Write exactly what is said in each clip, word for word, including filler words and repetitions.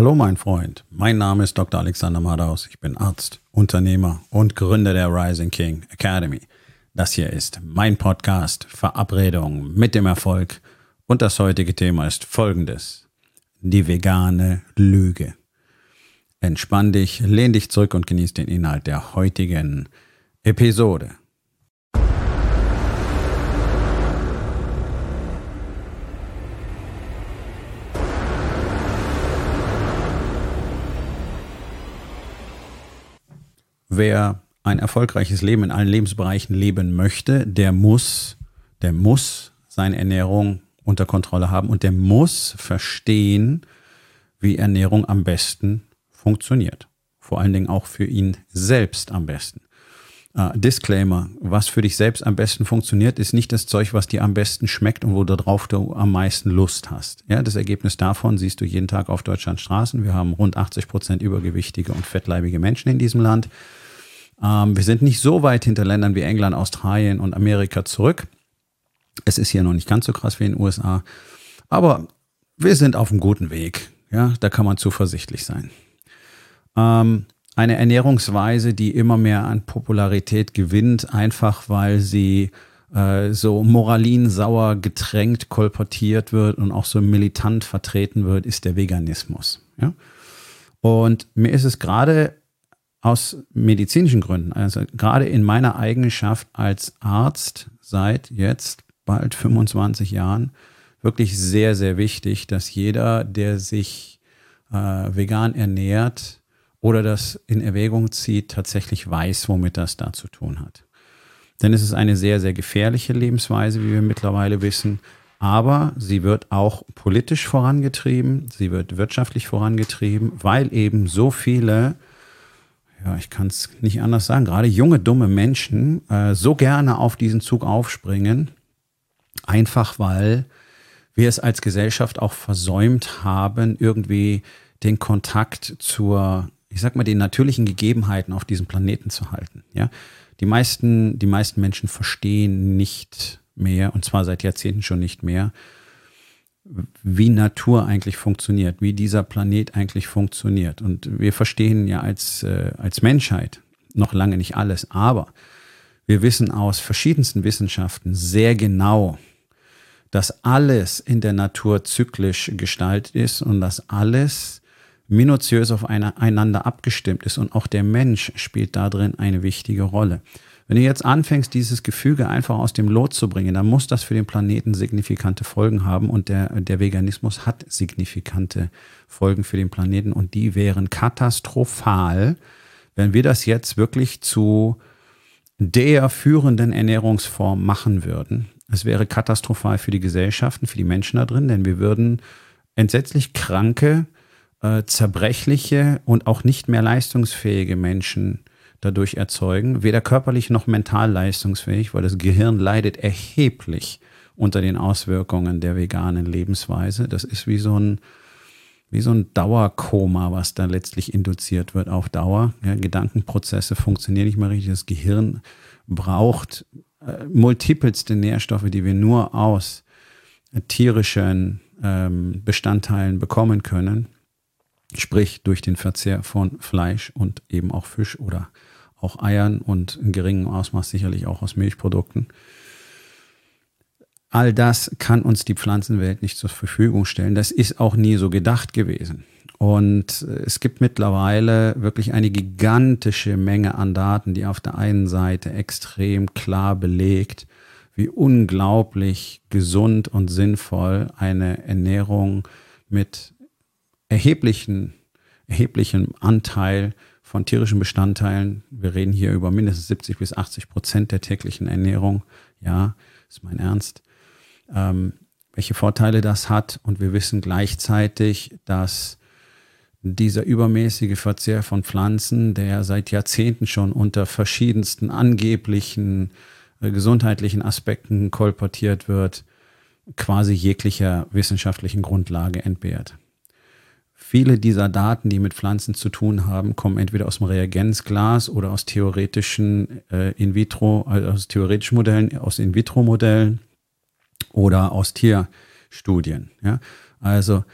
Hallo mein Freund, mein Name ist Doktor Alexander Madaus, ich bin Arzt, Unternehmer und Gründer der Rising King Academy. Das hier ist mein Podcast Verabredung mit dem Erfolg und das heutige Thema ist folgendes: Die vegane Lüge. Entspann dich, lehn dich zurück und genieß den Inhalt der heutigen Episode. Wer ein erfolgreiches Leben in allen Lebensbereichen leben möchte, der muss, der muss seine Ernährung unter Kontrolle haben und der muss verstehen, wie Ernährung am besten funktioniert. Vor allen Dingen auch für ihn selbst am besten. Uh, Disclaimer, was für dich selbst am besten funktioniert, ist nicht das Zeug, was dir am besten schmeckt und wo du drauf du am meisten Lust hast. Ja, das Ergebnis davon siehst du jeden Tag auf Deutschlands Straßen. Wir haben rund achtzig Prozent übergewichtige und fettleibige Menschen in diesem Land. Um, wir sind nicht so weit hinter Ländern wie England, Australien und Amerika zurück. Es ist hier noch nicht ganz so krass wie in den U S A. Aber wir sind auf einem guten Weg. Ja, da kann man zuversichtlich sein. Um, Eine Ernährungsweise, die immer mehr an Popularität gewinnt, einfach weil sie äh, so moralinsauer getränkt kolportiert wird und auch so militant vertreten wird, ist der Veganismus. Ja? Und mir ist es gerade aus medizinischen Gründen, also gerade in meiner Eigenschaft als Arzt seit jetzt bald fünfundzwanzig Jahren, wirklich sehr, sehr wichtig, dass jeder, der sich äh, vegan ernährt, oder das in Erwägung zieht, tatsächlich weiß, womit das da zu tun hat. Denn es ist eine sehr, sehr gefährliche Lebensweise, wie wir mittlerweile wissen, aber sie wird auch politisch vorangetrieben, sie wird wirtschaftlich vorangetrieben, weil eben so viele, ja, ich kann es nicht anders sagen, gerade junge, dumme Menschen äh, so gerne auf diesen Zug aufspringen, einfach weil wir es als Gesellschaft auch versäumt haben, irgendwie den Kontakt zur, ich sag mal, den natürlichen Gegebenheiten auf diesem Planeten zu halten. Ja, die meisten, die meisten Menschen verstehen nicht mehr, und zwar seit Jahrzehnten schon nicht mehr, wie Natur eigentlich funktioniert, wie dieser Planet eigentlich funktioniert. Und wir verstehen ja als, äh, als Menschheit noch lange nicht alles, aber wir wissen aus verschiedensten Wissenschaften sehr genau, dass alles in der Natur zyklisch gestaltet ist und dass alles minutiös aufeinander abgestimmt ist und auch der Mensch spielt da drin eine wichtige Rolle. Wenn du jetzt anfängst, dieses Gefüge einfach aus dem Lot zu bringen, dann muss das für den Planeten signifikante Folgen haben und der, der Veganismus hat signifikante Folgen für den Planeten und die wären katastrophal, wenn wir das jetzt wirklich zu der führenden Ernährungsform machen würden. Es wäre katastrophal für die Gesellschaften, für die Menschen da drin, denn wir würden entsetzlich kranke, Äh, zerbrechliche und auch nicht mehr leistungsfähige Menschen dadurch erzeugen, weder körperlich noch mental leistungsfähig, weil das Gehirn leidet erheblich unter den Auswirkungen der veganen Lebensweise. Das ist wie so ein, wie so ein Dauerkoma, was da letztlich induziert wird auf Dauer. Ja, Gedankenprozesse funktionieren nicht mehr richtig. Das Gehirn braucht äh, multipelste Nährstoffe, die wir nur aus äh, tierischen ähm, Bestandteilen bekommen können. Sprich durch den Verzehr von Fleisch und eben auch Fisch oder auch Eiern und in geringem Ausmaß sicherlich auch aus Milchprodukten. All das kann uns die Pflanzenwelt nicht zur Verfügung stellen. Das ist auch nie so gedacht gewesen. Und es gibt mittlerweile wirklich eine gigantische Menge an Daten, die auf der einen Seite extrem klar belegt, wie unglaublich gesund und sinnvoll eine Ernährung mit erheblichen, erheblichen Anteil von tierischen Bestandteilen. Wir reden hier über mindestens siebzig bis achtzig Prozent der täglichen Ernährung. Ja, ist mein Ernst. Ähm, welche Vorteile das hat. Und wir wissen gleichzeitig, dass dieser übermäßige Verzehr von Pflanzen, der seit Jahrzehnten schon unter verschiedensten angeblichen äh, gesundheitlichen Aspekten kolportiert wird, quasi jeglicher wissenschaftlichen Grundlage entbehrt. Viele dieser Daten, die mit Pflanzen zu tun haben, kommen entweder aus dem Reagenzglas oder aus theoretischen äh, In-vitro, also aus theoretischen Modellen, aus In-vitro-Modellen oder aus Tierstudien. Ja? Also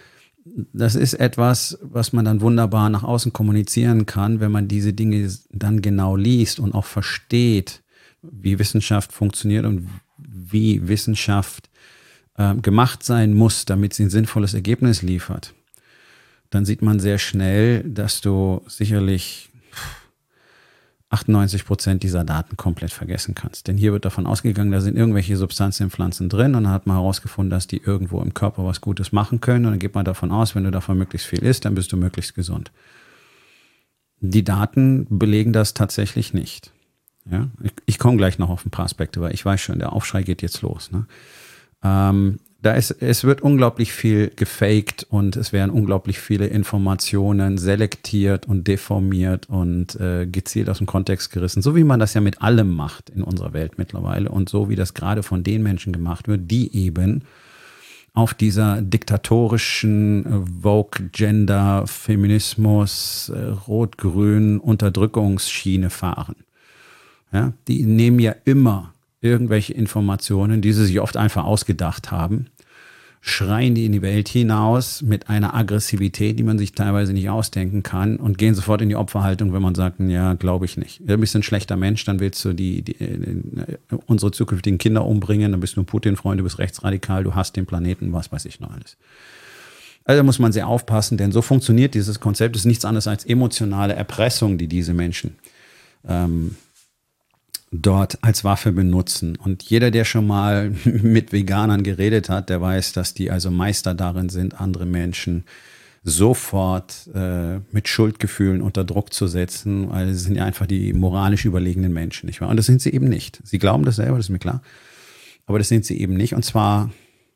das ist etwas, was man dann wunderbar nach außen kommunizieren kann, wenn man diese Dinge dann genau liest und auch versteht, wie Wissenschaft funktioniert und wie Wissenschaft äh, gemacht sein muss, damit sie ein sinnvolles Ergebnis liefert. Dann sieht man sehr schnell, dass du sicherlich achtundneunzig Prozent dieser Daten komplett vergessen kannst. Denn hier wird davon ausgegangen, da sind irgendwelche Substanzen in Pflanzen drin und dann hat man herausgefunden, dass die irgendwo im Körper was Gutes machen können und dann geht man davon aus, wenn du davon möglichst viel isst, dann bist du möglichst gesund. Die Daten belegen das tatsächlich nicht. Ja? Ich, ich komme gleich noch auf ein paar Aspekte, weil ich weiß schon, der Aufschrei geht jetzt los. Ne? Ähm, Da ist, es wird unglaublich viel gefaked und es werden unglaublich viele Informationen selektiert und deformiert und äh, gezielt aus dem Kontext gerissen, so wie man das ja mit allem macht in unserer Welt mittlerweile und so wie das gerade von den Menschen gemacht wird, die eben auf dieser diktatorischen äh, Vogue, Gender, Feminismus, äh, Rot-Grün Unterdrückungsschiene fahren. Ja, die nehmen ja immer irgendwelche Informationen, die sie sich oft einfach ausgedacht haben, schreien die in die Welt hinaus mit einer Aggressivität, die man sich teilweise nicht ausdenken kann und gehen sofort in die Opferhaltung, wenn man sagt, ja, glaube ich nicht. Du bist ein schlechter Mensch, dann willst du die, die, unsere zukünftigen Kinder umbringen, dann bist du ein Putin-Freund, du bist rechtsradikal, du hasst den Planeten, was weiß ich noch alles. Also da muss man sehr aufpassen, denn so funktioniert dieses Konzept. Es ist nichts anderes als emotionale Erpressung, die diese Menschen ähm, dort als Waffe benutzen. Und jeder, der schon mal mit Veganern geredet hat, der weiß, dass die also Meister darin sind, andere Menschen sofort äh, mit Schuldgefühlen unter Druck zu setzen, weil sie sind ja einfach die moralisch überlegenen Menschen, nicht wahr? Und das sind sie eben nicht. Sie glauben das selber, das ist mir klar. Aber das sind sie eben nicht. Und zwar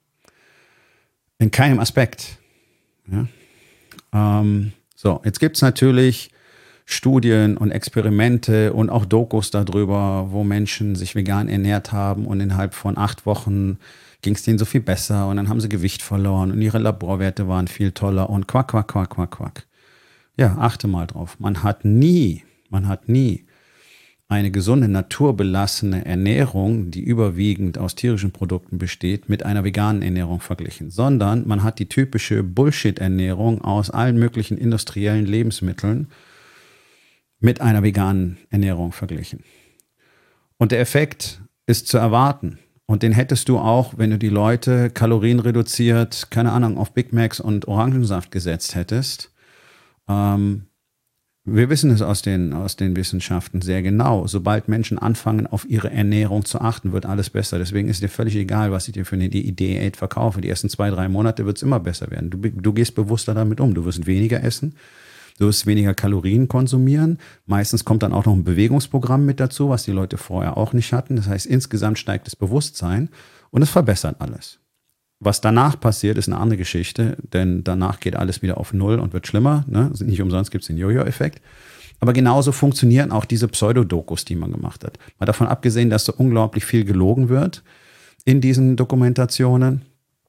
in keinem Aspekt. Ja? Ähm, so, jetzt gibt es natürlich Studien und Experimente und auch Dokus darüber, wo Menschen sich vegan ernährt haben und innerhalb von acht Wochen ging es denen so viel besser und dann haben sie Gewicht verloren und ihre Laborwerte waren viel toller und quack, quack, quack, quack, quack. Ja, achte mal drauf. Man hat nie, man hat nie eine gesunde, naturbelassene Ernährung, die überwiegend aus tierischen Produkten besteht, mit einer veganen Ernährung verglichen, sondern man hat die typische Bullshit-Ernährung aus allen möglichen industriellen Lebensmitteln mit einer veganen Ernährung verglichen. Und der Effekt ist zu erwarten. Und den hättest du auch, wenn du die Leute kalorienreduziert, keine Ahnung, auf Big Macs und Orangensaft gesetzt hättest. Ähm, wir wissen es aus den, aus den Wissenschaften sehr genau. Sobald Menschen anfangen, auf ihre Ernährung zu achten, wird alles besser. Deswegen ist dir völlig egal, was ich dir für eine Diät verkaufe. Die ersten zwei, drei Monate wird es immer besser werden. Du, du gehst bewusster damit um. Du wirst weniger essen. Du wirst weniger Kalorien konsumieren. Meistens kommt dann auch noch ein Bewegungsprogramm mit dazu, was die Leute vorher auch nicht hatten. Das heißt, insgesamt steigt das Bewusstsein und es verbessert alles. Was danach passiert, ist eine andere Geschichte, denn danach geht alles wieder auf Null und wird schlimmer. Ne? Also nicht umsonst gibt es den Jojo-Effekt. Aber genauso funktionieren auch diese Pseudodokus, die man gemacht hat. Mal davon abgesehen, dass so unglaublich viel gelogen wird in diesen Dokumentationen.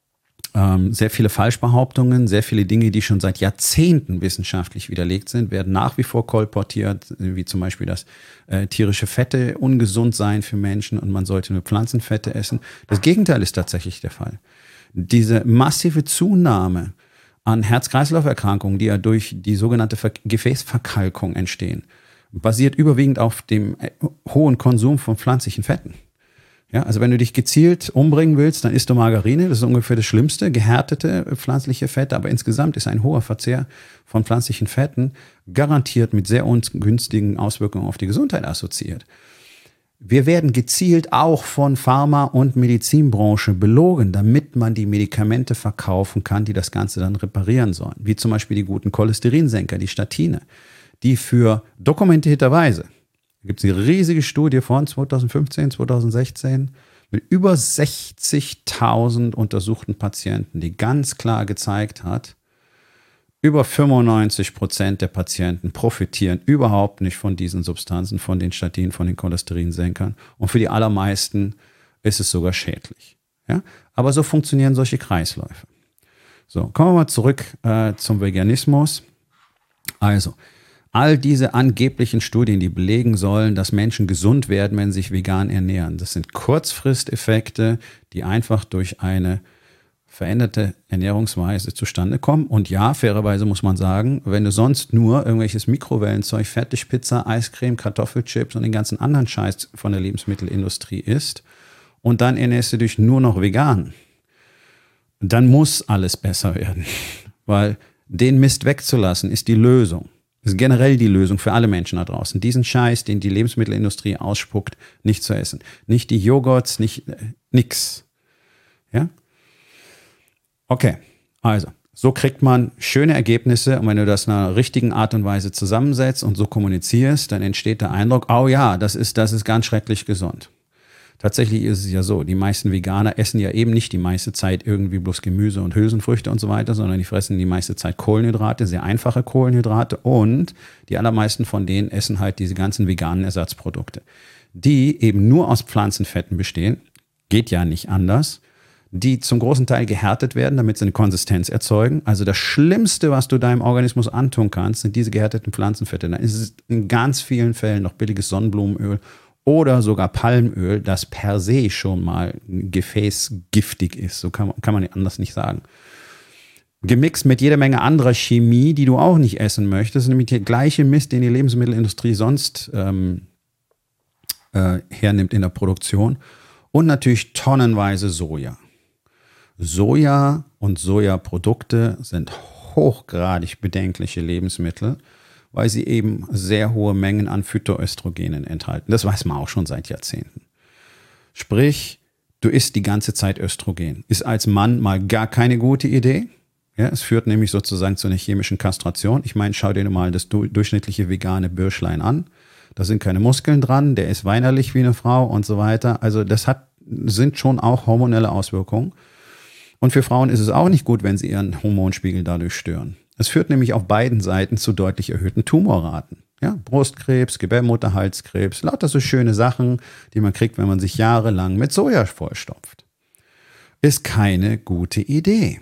Ähm, sehr viele Falschbehauptungen, sehr viele Dinge, die schon seit Jahrzehnten wissenschaftlich widerlegt sind, werden nach wie vor kolportiert, wie zum Beispiel, dass äh, tierische Fette ungesund seien für Menschen und man sollte nur Pflanzenfette essen. Das Gegenteil ist tatsächlich der Fall. Diese massive Zunahme an Herz-Kreislauf-Erkrankungen, die ja durch die sogenannte Ver- Gefäßverkalkung entstehen, basiert überwiegend auf dem äh, hohen Konsum von pflanzlichen Fetten. Ja, also wenn du dich gezielt umbringen willst, dann isst du Margarine, das ist ungefähr das Schlimmste, gehärtete pflanzliche Fette, aber insgesamt ist ein hoher Verzehr von pflanzlichen Fetten garantiert mit sehr ungünstigen Auswirkungen auf die Gesundheit assoziiert. Wir werden gezielt auch von Pharma- und Medizinbranche belogen, damit man die Medikamente verkaufen kann, die das Ganze dann reparieren sollen, wie zum Beispiel die guten Cholesterinsenker, die Statine, die für dokumentierterweise, da gibt es eine riesige Studie von zweitausendfünfzehn, zweitausendsechzehn mit über sechzigtausend untersuchten Patienten, die ganz klar gezeigt hat, über fünfundneunzig Prozent der Patienten profitieren überhaupt nicht von diesen Substanzen, von den Statinen, von den Cholesterinsenkern. Und für die allermeisten ist es sogar schädlich. Ja? Aber so funktionieren solche Kreisläufe. So, kommen wir mal zurück äh, zum Veganismus. Also, all diese angeblichen Studien, die belegen sollen, dass Menschen gesund werden, wenn sie sich vegan ernähren, das sind Kurzfristeffekte, die einfach durch eine veränderte Ernährungsweise zustande kommen. Und ja, fairerweise muss man sagen, wenn du sonst nur irgendwelches Mikrowellenzeug, Fertigpizza, Eiscreme, Kartoffelchips und den ganzen anderen Scheiß von der Lebensmittelindustrie isst und dann ernährst du dich nur noch vegan, dann muss alles besser werden. Weil den Mist wegzulassen ist die Lösung. Das ist generell die Lösung für alle Menschen da draußen. Diesen Scheiß, den die Lebensmittelindustrie ausspuckt, nicht zu essen. Nicht die Joghurts, nicht äh, nix. Ja? Okay, also, so kriegt man schöne Ergebnisse und wenn du das in einer richtigen Art und Weise zusammensetzt und so kommunizierst, dann entsteht der Eindruck, oh ja, das ist, das ist ganz schrecklich gesund. Tatsächlich ist es ja so, die meisten Veganer essen ja eben nicht die meiste Zeit irgendwie bloß Gemüse und Hülsenfrüchte und so weiter, sondern die fressen die meiste Zeit Kohlenhydrate, sehr einfache Kohlenhydrate und die allermeisten von denen essen halt diese ganzen veganen Ersatzprodukte, die eben nur aus Pflanzenfetten bestehen, geht ja nicht anders, die zum großen Teil gehärtet werden, damit sie eine Konsistenz erzeugen. Also das Schlimmste, was du deinem Organismus antun kannst, sind diese gehärteten Pflanzenfette. Dann ist es in ganz vielen Fällen noch billiges Sonnenblumenöl oder sogar Palmöl, das per se schon mal gefäßgiftig ist. So kann man, kann man anders nicht sagen. Gemixt mit jeder Menge anderer Chemie, die du auch nicht essen möchtest, nämlich der gleiche Mist, den die Lebensmittelindustrie sonst ähm, äh, hernimmt in der Produktion. Und natürlich tonnenweise Soja. Soja und Sojaprodukte sind hochgradig bedenkliche Lebensmittel, weil sie eben sehr hohe Mengen an Phytoöstrogenen enthalten. Das weiß man auch schon seit Jahrzehnten. Sprich, du isst die ganze Zeit Östrogen. Ist als Mann mal gar keine gute Idee. Ja, es führt nämlich sozusagen zu einer chemischen Kastration. Ich meine, schau dir mal das durchschnittliche vegane Bürschlein an. Da sind keine Muskeln dran, der ist weinerlich wie eine Frau und so weiter. Also das hat, sind schon auch hormonelle Auswirkungen. Und für Frauen ist es auch nicht gut, wenn sie ihren Hormonspiegel dadurch stören. Es führt nämlich auf beiden Seiten zu deutlich erhöhten Tumorraten. Ja, Brustkrebs, Gebärmutterhalskrebs, lauter so schöne Sachen, die man kriegt, wenn man sich jahrelang mit Soja vollstopft. Ist keine gute Idee.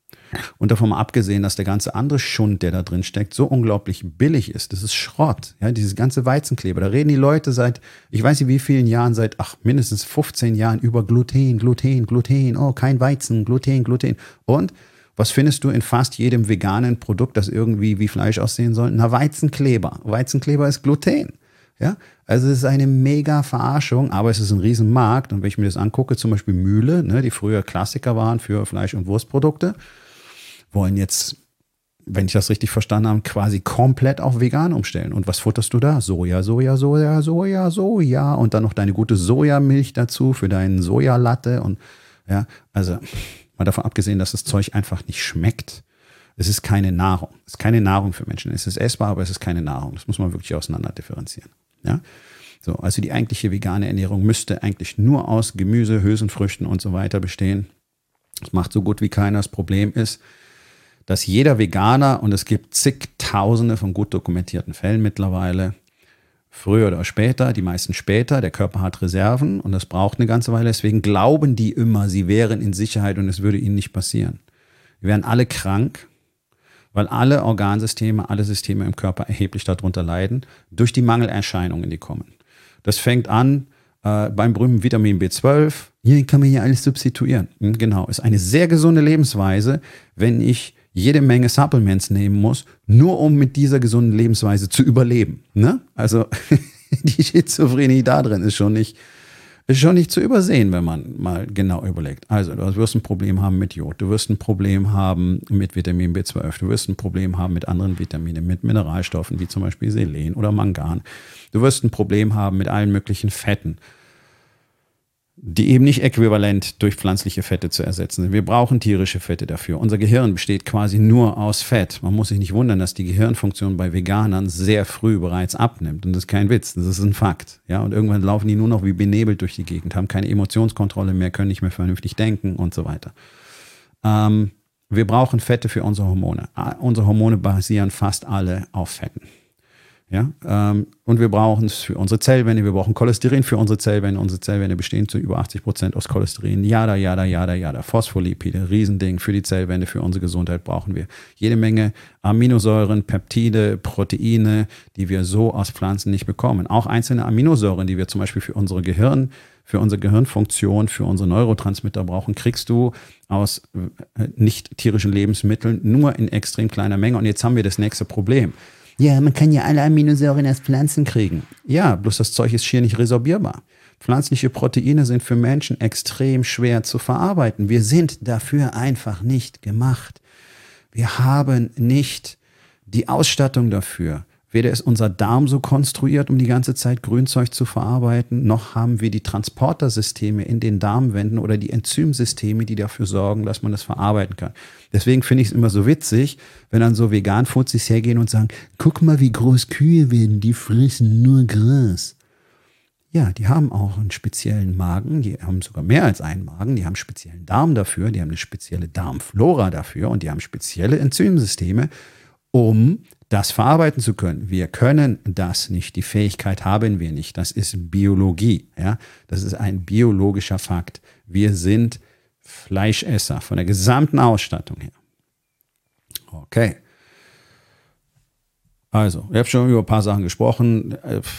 Und davon mal abgesehen, dass der ganze andere Schund, der da drin steckt, so unglaublich billig ist. Das ist Schrott. Ja, dieses ganze Weizenkleber. Da reden die Leute seit, ich weiß nicht wie vielen Jahren, seit ach, mindestens fünfzehn Jahren über Gluten, Gluten, Gluten. Oh, kein Weizen, Gluten, Gluten. Und was findest du in fast jedem veganen Produkt, das irgendwie wie Fleisch aussehen soll? Na, Weizenkleber. Weizenkleber ist Gluten. Ja, also es ist eine mega Verarschung, aber es ist ein Riesenmarkt. Und wenn ich mir das angucke, zum Beispiel Mühle, ne, die früher Klassiker waren für Fleisch- und Wurstprodukte, wollen jetzt, wenn ich das richtig verstanden habe, quasi komplett auf vegan umstellen. Und was futterst du da? Soja, Soja, Soja, Soja, Soja und dann noch deine gute Sojamilch dazu für deinen Sojalatte und ja, also mal davon abgesehen, dass das Zeug einfach nicht schmeckt. Es ist keine Nahrung. Es ist keine Nahrung für Menschen. Es ist essbar, aber es ist keine Nahrung. Das muss man wirklich auseinander differenzieren. Ja? So, also die eigentliche vegane Ernährung müsste eigentlich nur aus Gemüse, Hülsenfrüchten und so weiter bestehen. Das macht so gut wie keiner. Das Problem ist, dass jeder Veganer, und es gibt zigtausende von gut dokumentierten Fällen mittlerweile, früher oder später, die meisten später, der Körper hat Reserven und das braucht eine ganze Weile, deswegen glauben die immer, sie wären in Sicherheit und es würde ihnen nicht passieren. Wir wären alle krank, weil alle Organsysteme, alle Systeme im Körper erheblich darunter leiden, durch die Mangelerscheinungen, die kommen. Das fängt an äh, beim berühmten Vitamin B zwölf, hier kann man ja alles substituieren. Hm, genau, ist eine sehr gesunde Lebensweise, wenn ich jede Menge Supplements nehmen muss, nur um mit dieser gesunden Lebensweise zu überleben. Ne? Also die Schizophrenie da drin ist schon nicht, ist schon nicht zu übersehen, wenn man mal genau überlegt. Also du wirst ein Problem haben mit Jod, du wirst ein Problem haben mit Vitamin B zwölf, du wirst ein Problem haben mit anderen Vitaminen, mit Mineralstoffen wie zum Beispiel Selen oder Mangan. Du wirst ein Problem haben mit allen möglichen Fetten, die eben nicht äquivalent durch pflanzliche Fette zu ersetzen sind. Wir brauchen tierische Fette dafür. Unser Gehirn besteht quasi nur aus Fett. Man muss sich nicht wundern, dass die Gehirnfunktion bei Veganern sehr früh bereits abnimmt. Und das ist kein Witz, das ist ein Fakt. Ja, und irgendwann laufen die nur noch wie benebelt durch die Gegend, haben keine Emotionskontrolle mehr, können nicht mehr vernünftig denken und so weiter. Ähm, wir brauchen Fette für unsere Hormone. Unsere Hormone basieren fast alle auf Fetten. Ja, ähm, und wir brauchen es für unsere Zellwände, wir brauchen Cholesterin für unsere Zellwände. Unsere Zellwände bestehen zu über achtzig Prozent aus Cholesterin. Jada, jada, jada, jada. Phospholipide, Riesending für die Zellwände, für unsere Gesundheit brauchen wir jede Menge Aminosäuren, Peptide, Proteine, die wir so aus Pflanzen nicht bekommen. Auch einzelne Aminosäuren, die wir zum Beispiel für unsere Gehirn, für unsere Gehirnfunktion, für unsere Neurotransmitter brauchen, kriegst du aus nicht tierischen Lebensmitteln nur in extrem kleiner Menge. Und jetzt haben wir das nächste Problem. Ja, man kann ja alle Aminosäuren aus Pflanzen kriegen. Ja, bloß das Zeug ist schier nicht resorbierbar. Pflanzliche Proteine sind für Menschen extrem schwer zu verarbeiten. Wir sind dafür einfach nicht gemacht. Wir haben nicht die Ausstattung dafür. Weder ist unser Darm so konstruiert, um die ganze Zeit Grünzeug zu verarbeiten, noch haben wir die Transportersysteme in den Darmwänden oder die Enzymsysteme, die dafür sorgen, dass man das verarbeiten kann. Deswegen finde ich es immer so witzig, wenn dann so Vegan-Fuzis hergehen und sagen, guck mal, wie groß Kühe werden, die fressen nur Gras. Ja, die haben auch einen speziellen Magen, die haben sogar mehr als einen Magen, die haben einen speziellen Darm dafür, die haben eine spezielle Darmflora dafür und die haben spezielle Enzymsysteme, um das verarbeiten zu können. Wir können das nicht, die Fähigkeit haben wir nicht. Das ist Biologie, ja? Das ist ein biologischer Fakt. Wir sind Fleischesser von der gesamten Ausstattung her. Okay. Also, ich habe schon über ein paar Sachen gesprochen.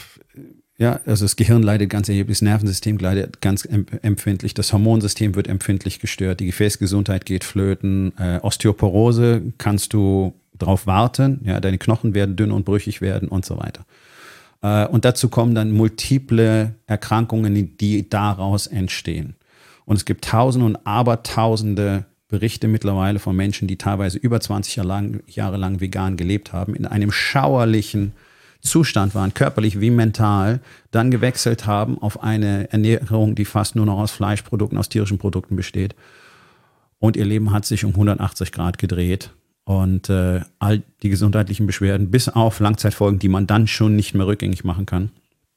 Ja, also das Gehirn leidet ganz erheblich, das Nervensystem leidet ganz empfindlich, das Hormonsystem wird empfindlich gestört, die Gefäßgesundheit geht flöten, äh, Osteoporose kannst du drauf warten, ja, deine Knochen werden dünn und brüchig werden und so weiter. Äh, und dazu kommen dann multiple Erkrankungen, die daraus entstehen. Und es gibt Tausende und Abertausende Berichte mittlerweile von Menschen, die teilweise über zwanzig Jahre lang, Jahre lang vegan gelebt haben, in einem schauerlichen Zustand waren, körperlich wie mental, dann gewechselt haben auf eine Ernährung, die fast nur noch aus Fleischprodukten, aus tierischen Produkten besteht. Und ihr Leben hat sich um hundertachtzig Grad gedreht. Und äh, all die gesundheitlichen Beschwerden, bis auf Langzeitfolgen, die man dann schon nicht mehr rückgängig machen kann,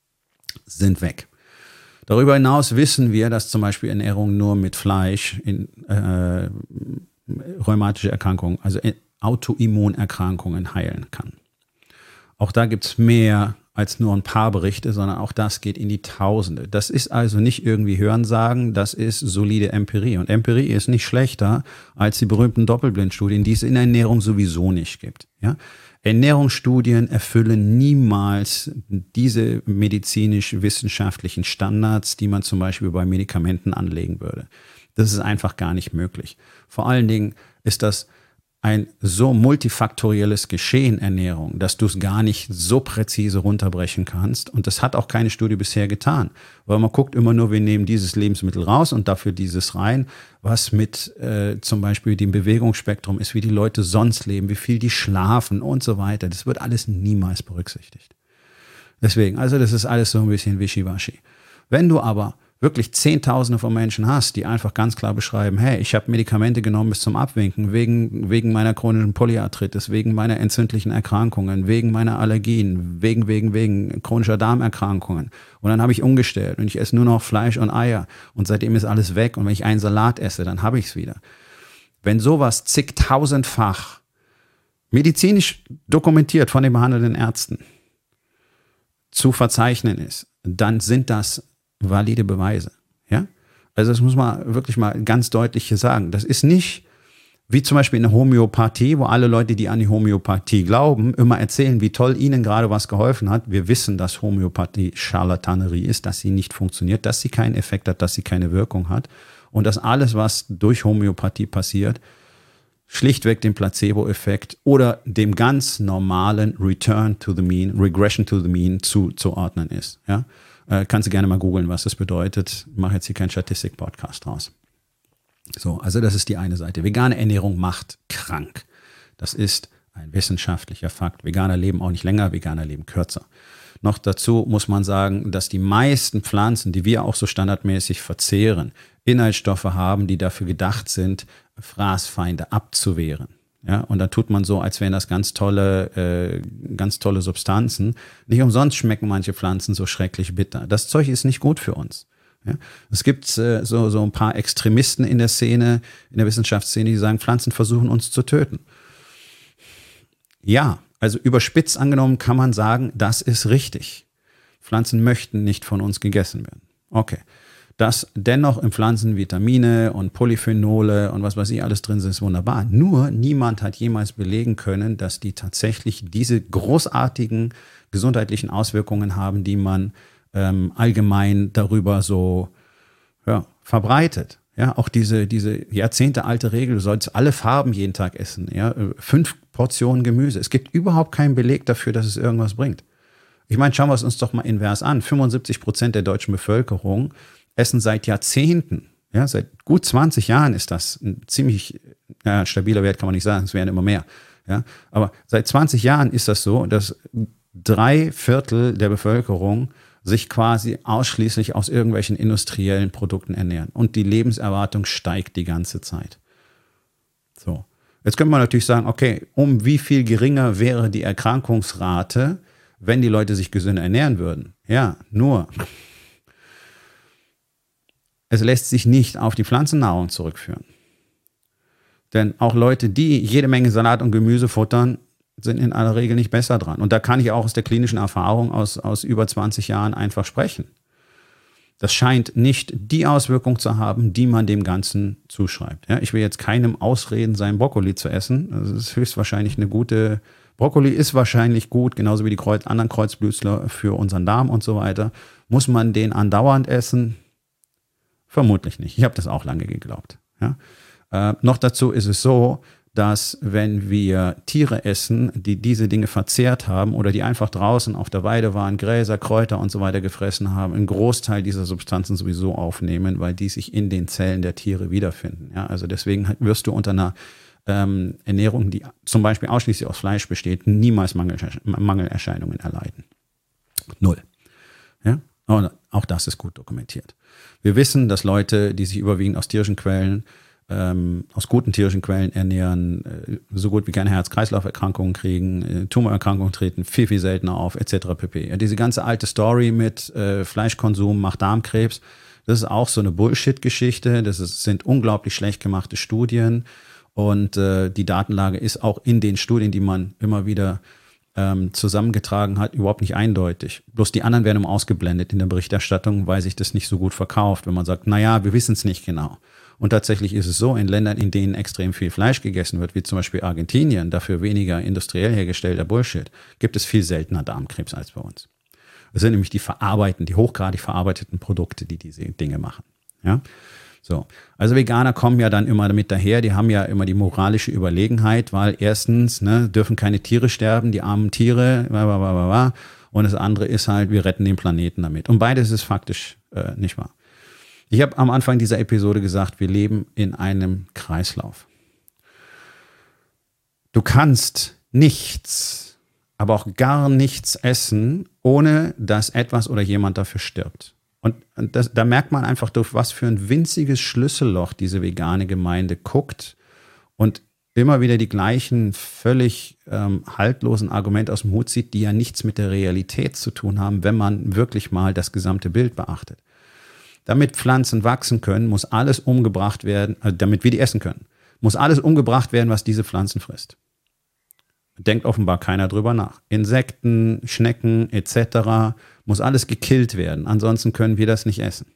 sind weg. Darüber hinaus wissen wir, dass zum Beispiel Ernährung nur mit Fleisch in äh, rheumatische Erkrankungen, also Autoimmunerkrankungen heilen kann. Auch da gibt es mehr als nur ein paar Berichte, sondern auch das geht in die Tausende. Das ist also nicht irgendwie Hörensagen, das ist solide Empirie. Und Empirie ist nicht schlechter als die berühmten Doppelblindstudien, die es in der Ernährung sowieso nicht gibt. Ja? Ernährungsstudien erfüllen niemals diese medizinisch-wissenschaftlichen Standards, die man zum Beispiel bei Medikamenten anlegen würde. Das ist einfach gar nicht möglich. Vor allen Dingen ist das ein so multifaktorielles Geschehen Ernährung, dass du es gar nicht so präzise runterbrechen kannst. Und das hat auch keine Studie bisher getan. Weil man guckt immer nur, wir nehmen dieses Lebensmittel raus und dafür dieses rein, was mit äh, zum Beispiel dem Bewegungsspektrum ist, wie die Leute sonst leben, wie viel die schlafen und so weiter. Das wird alles niemals berücksichtigt. Deswegen, also das ist alles so ein bisschen wischiwaschi. Wenn du aber wirklich Zehntausende von Menschen hast, die einfach ganz klar beschreiben, hey, ich habe Medikamente genommen bis zum Abwinken, wegen, wegen meiner chronischen Polyarthritis, wegen meiner entzündlichen Erkrankungen, wegen meiner Allergien, wegen, wegen, wegen chronischer Darmerkrankungen. Und dann habe ich umgestellt und ich esse nur noch Fleisch und Eier und seitdem ist alles weg und wenn ich einen Salat esse, dann habe ich es wieder. Wenn sowas zigtausendfach medizinisch dokumentiert von den behandelnden Ärzten zu verzeichnen ist, dann sind das valide Beweise, ja? Also das muss man wirklich mal ganz deutlich hier sagen. Das ist nicht wie zum Beispiel in der Homöopathie, wo alle Leute, die an die Homöopathie glauben, immer erzählen, wie toll ihnen gerade was geholfen hat. Wir wissen, dass Homöopathie Scharlatanerie ist, dass sie nicht funktioniert, dass sie keinen Effekt hat, dass sie keine Wirkung hat und dass alles, was durch Homöopathie passiert, schlichtweg dem Placebo-Effekt oder dem ganz normalen Return to the Mean, Regression to the Mean zuzuordnen ist, ja? Äh, kannst du gerne mal googeln, was das bedeutet. Ich mache jetzt hier keinen Statistik-Podcast draus. So, also das ist die eine Seite. Vegane Ernährung macht krank. Das ist ein wissenschaftlicher Fakt. Veganer leben auch nicht länger, Veganer leben kürzer. Noch dazu muss man sagen, dass die meisten Pflanzen, die wir auch so standardmäßig verzehren, Inhaltsstoffe haben, die dafür gedacht sind, Fraßfeinde abzuwehren. Ja, und da tut man so, als wären das ganz tolle, äh, ganz tolle Substanzen. Nicht umsonst schmecken manche Pflanzen so schrecklich bitter. Das Zeug ist nicht gut für uns. Ja, es gibt äh, so, so ein paar Extremisten in der Szene, in der Wissenschaftsszene, die sagen, Pflanzen versuchen uns zu töten. Ja, also überspitzt angenommen kann man sagen, das ist richtig. Pflanzen möchten nicht von uns gegessen werden. Okay. Dass dennoch in Pflanzen Vitamine und Polyphenole und was weiß ich alles drin sind, ist wunderbar. Nur niemand hat jemals belegen können, dass die tatsächlich diese großartigen gesundheitlichen Auswirkungen haben, die man ähm, allgemein darüber so ja, verbreitet. Ja, auch diese, diese jahrzehntealte Regel, du sollst alle Farben jeden Tag essen. Ja, fünf Portionen Gemüse. Es gibt überhaupt keinen Beleg dafür, dass es irgendwas bringt. Ich meine, schauen wir es uns doch mal invers an. fünfundsiebzig Prozent der deutschen Bevölkerung essen seit Jahrzehnten, ja, seit gut zwanzig Jahren ist das ein ziemlich ja, stabiler Wert, kann man nicht sagen, es werden immer mehr. Ja, aber seit zwanzig Jahren ist das so, dass drei Viertel der Bevölkerung sich quasi ausschließlich aus irgendwelchen industriellen Produkten ernähren. Und die Lebenserwartung steigt die ganze Zeit. So. Jetzt könnte man natürlich sagen, okay, um wie viel geringer wäre die Erkrankungsrate, wenn die Leute sich gesünder ernähren würden? Ja, nur, es lässt sich nicht auf die Pflanzennahrung zurückführen. Denn auch Leute, die jede Menge Salat und Gemüse futtern, sind in aller Regel nicht besser dran. Und da kann ich auch aus der klinischen Erfahrung aus, aus über zwanzig Jahren einfach sprechen. Das scheint nicht die Auswirkung zu haben, die man dem Ganzen zuschreibt. Ja, ich will jetzt keinem ausreden, seinen Brokkoli zu essen. Das ist höchstwahrscheinlich eine gute... Brokkoli ist wahrscheinlich gut, genauso wie die Kreuz, anderen Kreuzblütler für unseren Darm und so weiter. Muss man den andauernd essen? Vermutlich nicht. Ich habe das auch lange geglaubt. Ja? Äh, noch dazu ist es so, dass wenn wir Tiere essen, die diese Dinge verzehrt haben oder die einfach draußen auf der Weide waren, Gräser, Kräuter und so weiter gefressen haben, einen Großteil dieser Substanzen sowieso aufnehmen, weil die sich in den Zellen der Tiere wiederfinden. Ja, also deswegen wirst du unter einer ähm, Ernährung, die zum Beispiel ausschließlich aus Fleisch besteht, niemals Mangel, Mangelerscheinungen erleiden. Null. Ja? Und auch das ist gut dokumentiert. Wir wissen, dass Leute, die sich überwiegend aus tierischen Quellen Ähm, aus guten tierischen Quellen ernähren, äh, so gut wie keine Herz-Kreislauf-Erkrankungen kriegen, äh, Tumorerkrankungen treten viel, viel seltener auf, et cetera pp. Ja, diese ganze alte Story mit äh, Fleischkonsum macht Darmkrebs, das ist auch so eine Bullshit-Geschichte. Das ist, sind unglaublich schlecht gemachte Studien und äh, die Datenlage ist auch in den Studien, die man immer wieder ähm, zusammengetragen hat, überhaupt nicht eindeutig. Bloß die anderen werden immer ausgeblendet in der Berichterstattung, weil sich das nicht so gut verkauft, wenn man sagt, naja, wir wissen es nicht genau. Und tatsächlich ist es so, in Ländern, in denen extrem viel Fleisch gegessen wird, wie zum Beispiel Argentinien, dafür weniger industriell hergestellter Bullshit, gibt es viel seltener Darmkrebs als bei uns. Es sind nämlich die verarbeiteten, die hochgradig verarbeiteten Produkte, die diese Dinge machen. Ja? So. Also Veganer kommen ja dann immer damit daher, die haben ja immer die moralische Überlegenheit, weil erstens ne, dürfen keine Tiere sterben, die armen Tiere, blablabla, und das andere ist halt, wir retten den Planeten damit. Und beides ist faktisch äh, nicht wahr. Ich habe am Anfang dieser Episode gesagt, wir leben in einem Kreislauf. Du kannst nichts, aber auch gar nichts essen, ohne dass etwas oder jemand dafür stirbt. Und das, da merkt man einfach, durch was für ein winziges Schlüsselloch diese vegane Gemeinde guckt und immer wieder die gleichen völlig ähm, haltlosen Argumente aus dem Hut zieht, die ja nichts mit der Realität zu tun haben, wenn man wirklich mal das gesamte Bild beachtet. Damit Pflanzen wachsen können, muss alles umgebracht werden, äh, damit wir die essen können, muss alles umgebracht werden, was diese Pflanzen frisst. Denkt offenbar keiner drüber nach. Insekten, Schnecken et cetera muss alles gekillt werden, ansonsten können wir das nicht essen.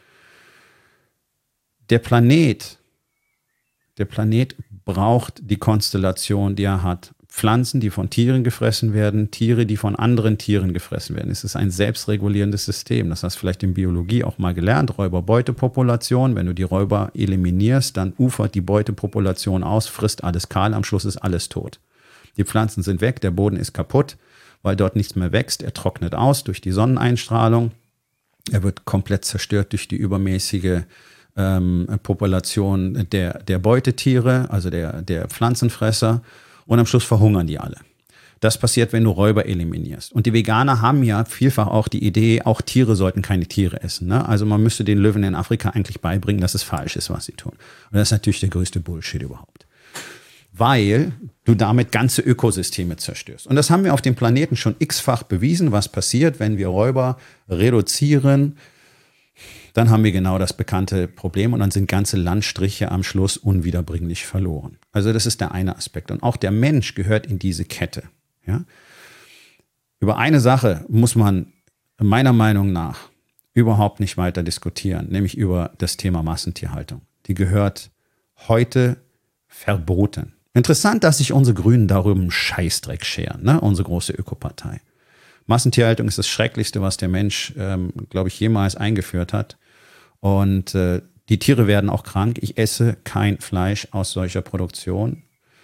Der Planet, der Planet braucht die Konstellation, die er hat. Pflanzen, die von Tieren gefressen werden, Tiere, die von anderen Tieren gefressen werden. Es ist ein selbstregulierendes System. Das hast du vielleicht in Biologie auch mal gelernt. Räuber-Beute-Population. Wenn du die Räuber eliminierst, dann ufert die Beutepopulation aus, frisst alles kahl, am Schluss ist alles tot. Die Pflanzen sind weg, der Boden ist kaputt, weil dort nichts mehr wächst. Er trocknet aus durch die Sonneneinstrahlung. Er wird komplett zerstört durch die übermäßige ähm, Population der, der Beutetiere, also der, der Pflanzenfresser. Und am Schluss verhungern die alle. Das passiert, wenn du Räuber eliminierst. Und die Veganer haben ja vielfach auch die Idee, auch Tiere sollten keine Tiere essen. Ne? Also man müsste den Löwen in Afrika eigentlich beibringen, dass es falsch ist, was sie tun. Und das ist natürlich der größte Bullshit überhaupt. Weil du damit ganze Ökosysteme zerstörst. Und das haben wir auf dem Planeten schon x-fach bewiesen, was passiert, wenn wir Räuber reduzieren. Dann haben wir genau das bekannte Problem und dann sind ganze Landstriche am Schluss unwiederbringlich verloren. Also das ist der eine Aspekt. Und auch der Mensch gehört in diese Kette. Ja? Über eine Sache muss man meiner Meinung nach überhaupt nicht weiter diskutieren, nämlich über das Thema Massentierhaltung. Die gehört heute verboten. Interessant, dass sich unsere Grünen darüber einen Scheißdreck scheren, ne? Unsere große Ökopartei. Massentierhaltung ist das Schrecklichste, was der Mensch, ähm, glaube ich, jemals eingeführt hat. Und äh, die Tiere werden auch krank. Ich esse kein Fleisch aus solcher Produktion.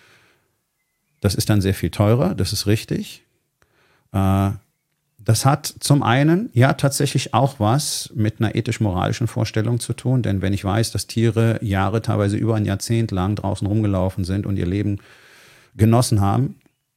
Das ist dann sehr viel teurer, das ist richtig. Äh, das hat zum einen ja tatsächlich auch was mit einer ethisch-moralischen Vorstellung zu tun. Denn wenn ich weiß, dass Tiere Jahre, teilweise über ein Jahrzehnt lang draußen rumgelaufen sind und ihr Leben genossen haben,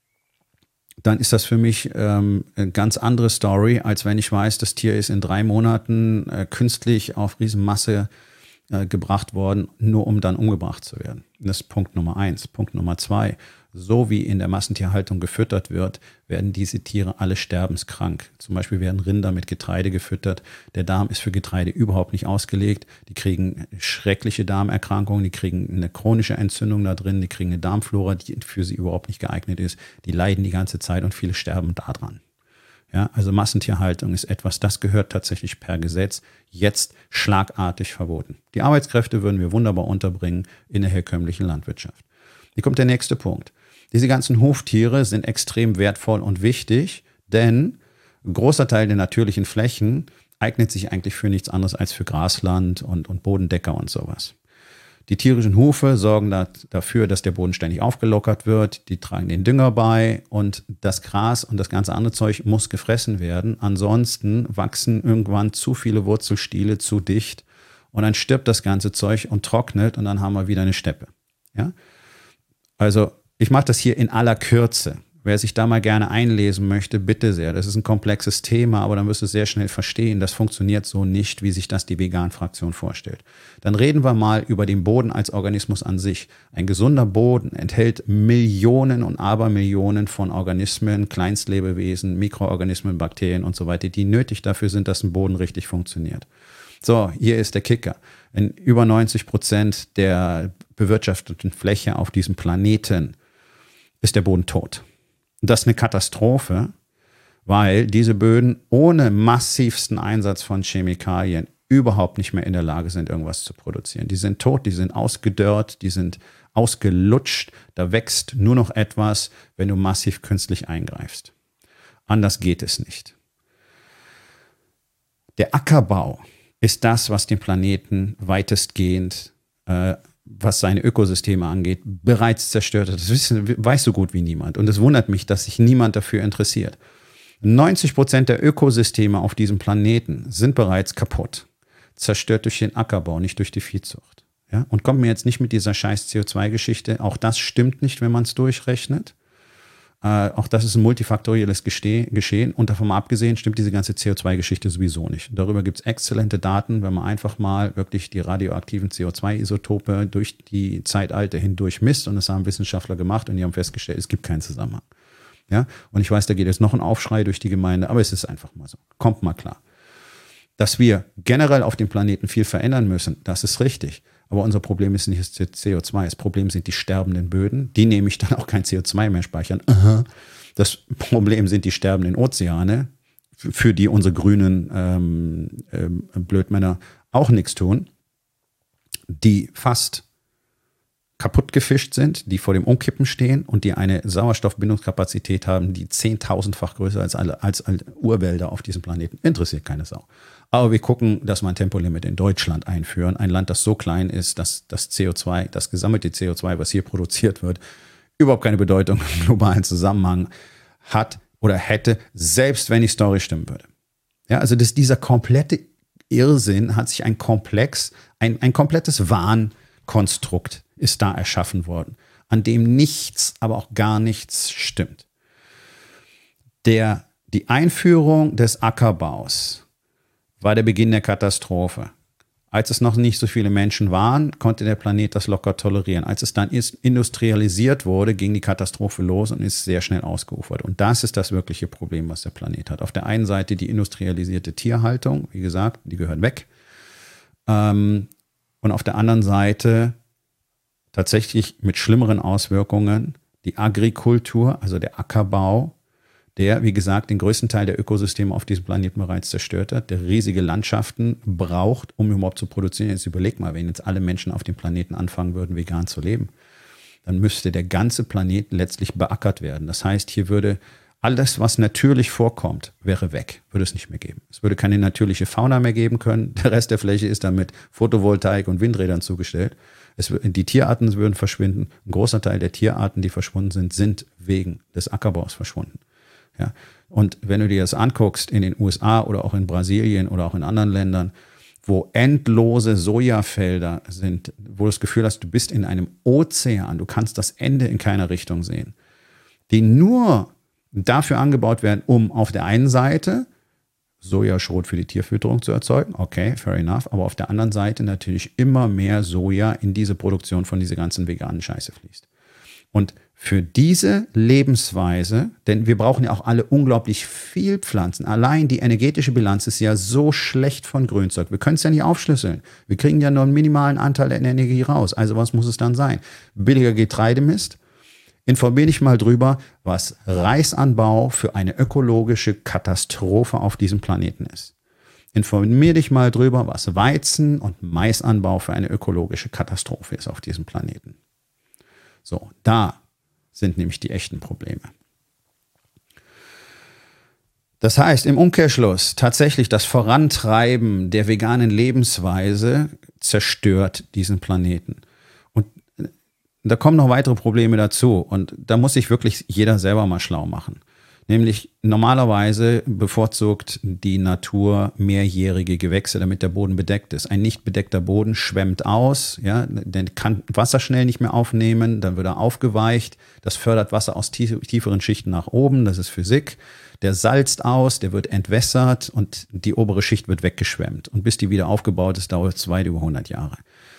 dann ist das für mich ähm, eine ganz andere Story, als wenn ich weiß, das Tier ist in drei Monaten äh, künstlich auf Riesenmasse äh, gebracht worden, nur um dann umgebracht zu werden. Das ist Punkt Nummer eins. Punkt Nummer zwei. So wie in der Massentierhaltung gefüttert wird, werden diese Tiere alle sterbenskrank. Zum Beispiel werden Rinder mit Getreide gefüttert. Der Darm ist für Getreide überhaupt nicht ausgelegt. Die kriegen schreckliche Darmerkrankungen, die kriegen eine chronische Entzündung da drin, die kriegen eine Darmflora, die für sie überhaupt nicht geeignet ist. Die leiden die ganze Zeit und viele sterben daran. Ja, also Massentierhaltung ist etwas, das gehört tatsächlich per Gesetz jetzt schlagartig verboten. Die Arbeitskräfte würden wir wunderbar unterbringen in der herkömmlichen Landwirtschaft. Hier kommt der nächste Punkt. Diese ganzen Huftiere sind extrem wertvoll und wichtig, denn ein großer Teil der natürlichen Flächen eignet sich eigentlich für nichts anderes als für Grasland und, und Bodendecker und sowas. Die tierischen Hufe sorgen da, dafür, dass der Boden ständig aufgelockert wird, die tragen den Dünger bei und das Gras und das ganze andere Zeug muss gefressen werden. Ansonsten wachsen irgendwann zu viele Wurzelstiele zu dicht und dann stirbt das ganze Zeug und trocknet und dann haben wir wieder eine Steppe. Ja? Also ich mache das hier in aller Kürze. Wer sich da mal gerne einlesen möchte, bitte sehr. Das ist ein komplexes Thema, aber dann wirst du sehr schnell verstehen, das funktioniert so nicht, wie sich das die Vegan-Fraktion vorstellt. Dann reden wir mal über den Boden als Organismus an sich. Ein gesunder Boden enthält Millionen und Abermillionen von Organismen, Kleinstlebewesen, Mikroorganismen, Bakterien und so weiter, die nötig dafür sind, dass ein Boden richtig funktioniert. So, hier ist der Kicker. In über neunzig Prozent der bewirtschafteten Fläche auf diesem Planeten ist der Boden tot. Und das ist eine Katastrophe, weil diese Böden ohne massivsten Einsatz von Chemikalien überhaupt nicht mehr in der Lage sind, irgendwas zu produzieren. Die sind tot, die sind ausgedörrt, die sind ausgelutscht. Da wächst nur noch etwas, wenn du massiv künstlich eingreifst. Anders geht es nicht. Der Ackerbau ist das, was den Planeten weitestgehend, äh, was seine Ökosysteme angeht, bereits zerstört hat. Das wissen, weiß so gut wie niemand. Und es wundert mich, dass sich niemand dafür interessiert. neunzig Prozent der Ökosysteme auf diesem Planeten sind bereits kaputt. Zerstört durch den Ackerbau, nicht durch die Viehzucht. Ja? Und kommt mir jetzt nicht mit dieser scheiß C O zwei Geschichte. Auch das stimmt nicht, wenn man es durchrechnet. Äh, auch das ist ein multifaktorielles Geste- Geschehen. Und davon mal abgesehen stimmt diese ganze C O zwei Geschichte sowieso nicht. Darüber gibt es exzellente Daten, wenn man einfach mal wirklich die radioaktiven C O zwei Isotope durch die Zeitalter hindurch misst. Und das haben Wissenschaftler gemacht und die haben festgestellt, es gibt keinen Zusammenhang. Ja? Und ich weiß, da geht jetzt noch ein Aufschrei durch die Gemeinde, aber es ist einfach mal so. Kommt mal klar. Dass wir generell auf dem Planeten viel verändern müssen, das ist richtig. Aber unser Problem ist nicht das C O zwei. Das Problem sind die sterbenden Böden. Die nämlich dann auch kein C O zwei mehr speichern. Das Problem sind die sterbenden Ozeane, für die unsere grünen ähm, ähm, Blödmänner auch nichts tun, die fast kaputt gefischt sind, die vor dem Umkippen stehen und die eine Sauerstoffbindungskapazität haben, die zehntausendfach größer als alle als, als Urwälder auf diesem Planeten. Interessiert keine Sau. Aber wir gucken, dass wir ein Tempolimit in Deutschland einführen. Ein Land, das so klein ist, dass das C O zwei, das gesammelte C O zwei, was hier produziert wird, überhaupt keine Bedeutung im globalen Zusammenhang hat oder hätte, selbst wenn die Story stimmen würde. Ja, also das, dieser komplette Irrsinn hat sich ein Komplex, ein, ein komplettes Wahnkonstrukt ist da erschaffen worden, an dem nichts, aber auch gar nichts stimmt. Der, die Einführung des Ackerbaus war der Beginn der Katastrophe. Als es noch nicht so viele Menschen waren, konnte der Planet das locker tolerieren. Als es dann industrialisiert wurde, ging die Katastrophe los und ist sehr schnell ausgeufert. Und das ist das wirkliche Problem, was der Planet hat. Auf der einen Seite die industrialisierte Tierhaltung, wie gesagt, die gehört weg. Ähm, und auf der anderen Seite tatsächlich mit schlimmeren Auswirkungen die Agrikultur, also der Ackerbau, der, wie gesagt, den größten Teil der Ökosysteme auf diesem Planeten bereits zerstört hat, der riesige Landschaften braucht, um überhaupt zu produzieren. Jetzt überleg mal, wenn jetzt alle Menschen auf dem Planeten anfangen würden, vegan zu leben, dann müsste der ganze Planet letztlich beackert werden. Das heißt, hier würde Alles, was natürlich vorkommt, wäre weg, würde es nicht mehr geben. Es würde keine natürliche Fauna mehr geben können. Der Rest der Fläche ist dann mit Photovoltaik und Windrädern zugestellt. Es, die Tierarten würden verschwinden. Ein großer Teil der Tierarten, die verschwunden sind, sind wegen des Ackerbaus verschwunden. Ja. Und wenn du dir das anguckst in den U S A oder auch in Brasilien oder auch in anderen Ländern, wo endlose Sojafelder sind, wo du das Gefühl hast, du bist in einem Ozean, du kannst das Ende in keiner Richtung sehen, die nur dafür angebaut werden, um auf der einen Seite Sojaschrot für die Tierfütterung zu erzeugen, okay, fair enough, aber auf der anderen Seite natürlich immer mehr Soja in diese Produktion von dieser ganzen veganen Scheiße fließt. Und für diese Lebensweise, denn wir brauchen ja auch alle unglaublich viel Pflanzen, allein die energetische Bilanz ist ja so schlecht von Grünzeug, wir können es ja nicht aufschlüsseln, wir kriegen ja nur einen minimalen Anteil der Energie raus, also was muss es dann sein? Billiger Getreidemist? Informier dich mal drüber, was Reisanbau für eine ökologische Katastrophe auf diesem Planeten ist. Informier dich mal drüber, was Weizen- und Maisanbau für eine ökologische Katastrophe ist auf diesem Planeten. So, da sind nämlich die echten Probleme. Das heißt, im Umkehrschluss, tatsächlich das Vorantreiben der veganen Lebensweise zerstört diesen Planeten. Und da kommen noch weitere Probleme dazu und da muss sich wirklich jeder selber mal schlau machen. Nämlich normalerweise bevorzugt die Natur mehrjährige Gewächse, damit der Boden bedeckt ist. Ein nicht bedeckter Boden schwemmt aus, ja, der kann Wasser schnell nicht mehr aufnehmen, dann wird er aufgeweicht. Das fördert Wasser aus tieferen Schichten nach oben, das ist Physik. Der salzt aus, der wird entwässert und die obere Schicht wird weggeschwemmt. Und bis die wieder aufgebaut ist, dauert es weit über hundert Jahre.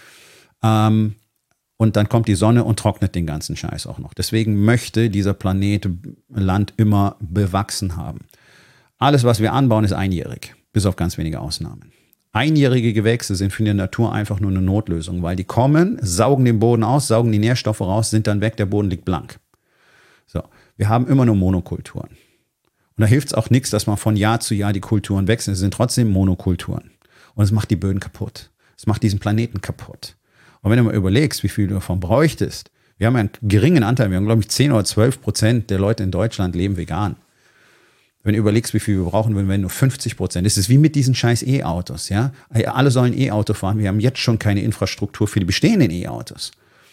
Ähm, Und dann kommt die Sonne und trocknet den ganzen Scheiß auch noch. Deswegen möchte dieser Planet Land immer bewachsen haben. Alles, was wir anbauen, ist einjährig, bis auf ganz wenige Ausnahmen. Einjährige Gewächse sind für die Natur einfach nur eine Notlösung, weil die kommen, saugen den Boden aus, saugen die Nährstoffe raus, sind dann weg, der Boden liegt blank. So, wir haben immer nur Monokulturen. Und da hilft es auch nichts, dass man von Jahr zu Jahr die Kulturen wechseln. Es sind trotzdem Monokulturen. Und es macht die Böden kaputt. Es macht diesen Planeten kaputt. Und wenn du mal überlegst, wie viel du davon bräuchtest, wir haben ja einen geringen Anteil, wir haben glaube ich zehn oder zwölf Prozent der Leute in Deutschland leben vegan. Wenn du überlegst, wie viel wir brauchen, wenn wir nur fünfzig Prozent, das ist wie mit diesen scheiß E-Autos, ja. Alle sollen E-Auto fahren, wir haben jetzt schon keine Infrastruktur für die bestehenden E-Autos.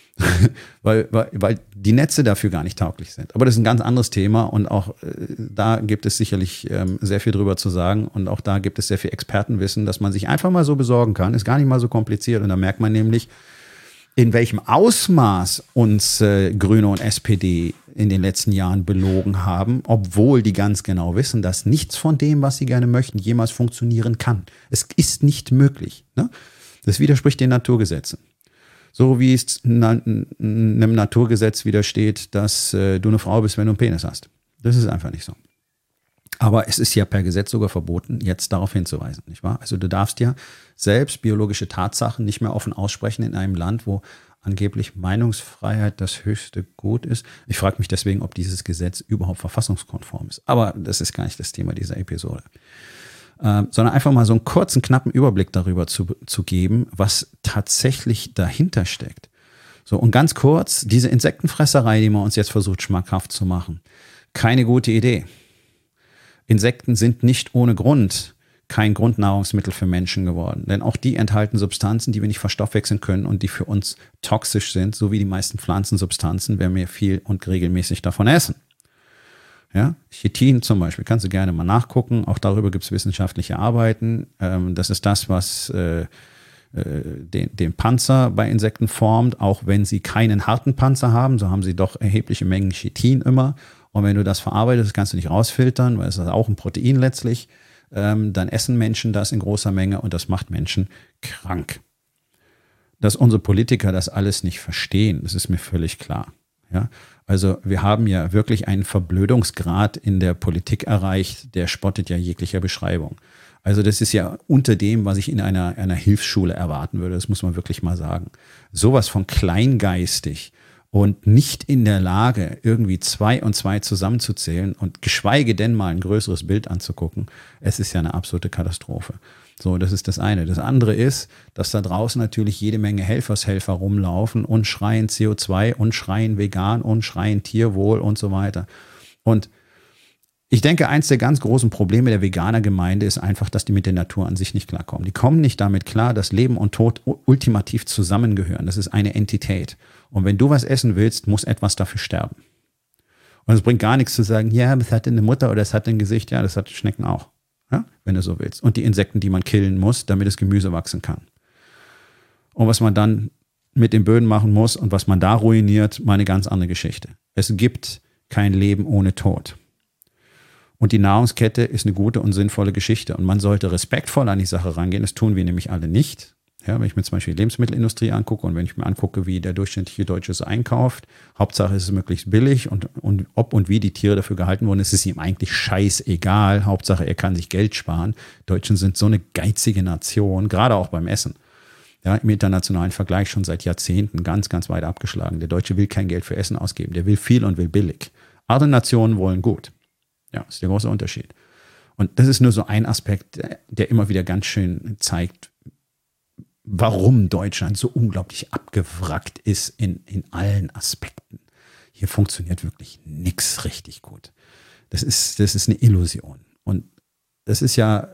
weil, weil, weil die Netze dafür gar nicht tauglich sind. Aber das ist ein ganz anderes Thema und auch äh, da gibt es sicherlich ähm, sehr viel drüber zu sagen und auch da gibt es sehr viel Expertenwissen, dass man sich einfach mal so besorgen kann. Ist gar nicht mal so kompliziert und da merkt man nämlich, in welchem Ausmaß uns äh, Grüne und S P D in den letzten Jahren belogen haben, obwohl die ganz genau wissen, dass nichts von dem, was sie gerne möchten, jemals funktionieren kann. Es ist nicht möglich. Ne? Das widerspricht den Naturgesetzen. So wie es einem Naturgesetz widersteht, dass äh, du eine Frau bist, wenn du einen Penis hast. Das ist einfach nicht so. Aber es ist ja per Gesetz sogar verboten, jetzt darauf hinzuweisen, nicht wahr? Also du darfst ja selbst biologische Tatsachen nicht mehr offen aussprechen in einem Land, wo angeblich Meinungsfreiheit das höchste Gut ist. Ich frage mich deswegen, ob dieses Gesetz überhaupt verfassungskonform ist. Aber das ist gar nicht das Thema dieser Episode. Ähm, sondern einfach mal so einen kurzen, knappen Überblick darüber zu, zu geben, was tatsächlich dahinter steckt. So, und ganz kurz, diese Insektenfresserei, die man uns jetzt versucht schmackhaft zu machen, keine gute Idee. Insekten sind nicht ohne Grund kein Grundnahrungsmittel für Menschen geworden. Denn auch die enthalten Substanzen, die wir nicht verstoffwechseln können und die für uns toxisch sind, so wie die meisten Pflanzensubstanzen, wenn wir viel und regelmäßig davon essen. Ja, Chitin zum Beispiel, kannst du gerne mal nachgucken. Auch darüber gibt es wissenschaftliche Arbeiten. Ähm, das ist das, was äh, äh, den, den Panzer bei Insekten formt. Auch wenn sie keinen harten Panzer haben, so haben sie doch erhebliche Mengen Chitin immer. Und wenn du das verarbeitest, kannst du nicht rausfiltern, weil es ist auch ein Protein letztlich. Ähm, dann essen Menschen das in großer Menge und das macht Menschen krank. Dass unsere Politiker das alles nicht verstehen, das ist mir völlig klar. Ja? Also wir haben ja wirklich einen Verblödungsgrad in der Politik erreicht, der spottet ja jeglicher Beschreibung. Also das ist ja unter dem, was ich in einer, einer Hilfsschule erwarten würde, das muss man wirklich mal sagen. Sowas von kleingeistig und nicht in der Lage, irgendwie zwei und zwei zusammenzuzählen und geschweige denn mal ein größeres Bild anzugucken. Es ist ja eine absolute Katastrophe. So, das ist das eine. Das andere ist, dass da draußen natürlich jede Menge Helfershelfer rumlaufen und schreien C O zwei und schreien vegan und schreien Tierwohl und so weiter. Und Ich denke, eins der ganz großen Probleme der Veganer-Gemeinde ist einfach, dass die mit der Natur an sich nicht klarkommen. Die kommen nicht damit klar, dass Leben und Tod ultimativ zusammengehören. Das ist eine Entität. Und wenn du was essen willst, muss etwas dafür sterben. Und es bringt gar nichts zu sagen, ja, das hat eine Mutter oder es hat ein Gesicht. Ja, das hat Schnecken auch, ja, wenn du so willst. Und die Insekten, die man killen muss, damit das Gemüse wachsen kann. Und was man dann mit den Böden machen muss und was man da ruiniert, mal eine ganz andere Geschichte. Es gibt kein Leben ohne Tod. Und die Nahrungskette ist eine gute und sinnvolle Geschichte. Und man sollte respektvoll an die Sache rangehen. Das tun wir nämlich alle nicht. Ja, wenn ich mir zum Beispiel die Lebensmittelindustrie angucke und wenn ich mir angucke, wie der durchschnittliche Deutsche so einkauft, Hauptsache ist es möglichst billig und, und ob und wie die Tiere dafür gehalten wurden, ist es ihm eigentlich scheißegal. Hauptsache, er kann sich Geld sparen. Deutschen sind so eine geizige Nation, gerade auch beim Essen. Ja, im internationalen Vergleich schon seit Jahrzehnten ganz, ganz weit abgeschlagen. Der Deutsche will kein Geld für Essen ausgeben. Der will viel und will billig. Andere Nationen wollen gut. Ja, ist der große Unterschied. Und das ist nur so ein Aspekt, der immer wieder ganz schön zeigt, warum Deutschland so unglaublich abgewrackt ist in, in allen Aspekten. Hier funktioniert wirklich nichts richtig gut. Das ist, das ist eine Illusion. Und das ist ja,